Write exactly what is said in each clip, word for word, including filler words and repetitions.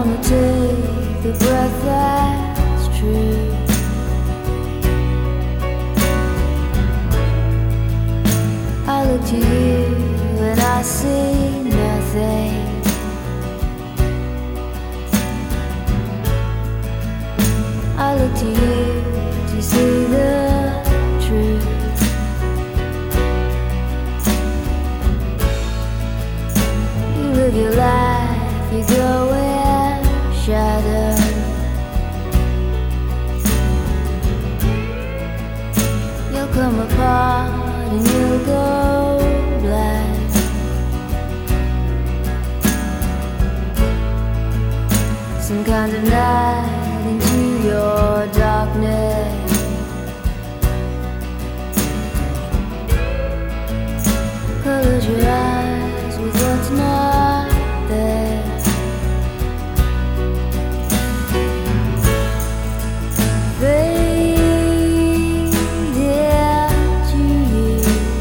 wanna take the breath that's true. I look to you and I see nothing. I look to you to see the truth. You live your life, you go in shadow. You'll come apart and you'll go black. Some kind of night into your darkness. Close your eyes with what's not there. Fade into you.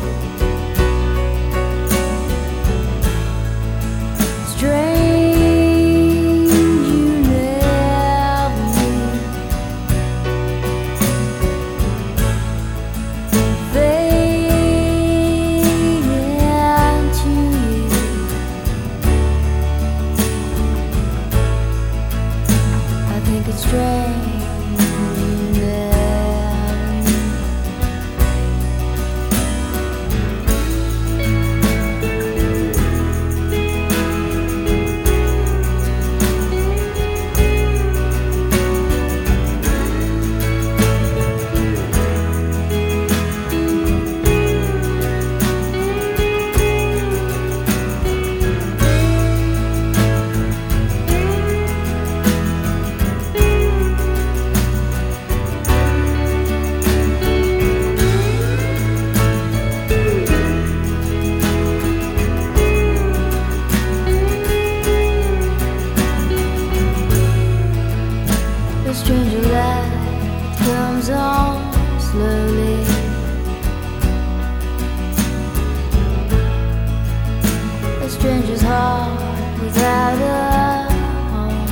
Strange you never meet. Fade into you. I think it's strange you never meet. The stranger light comes on slowly. A stranger's heart without a home.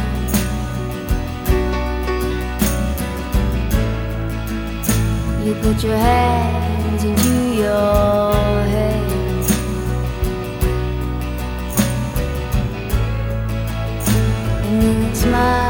You put your hands into your head. And then smile.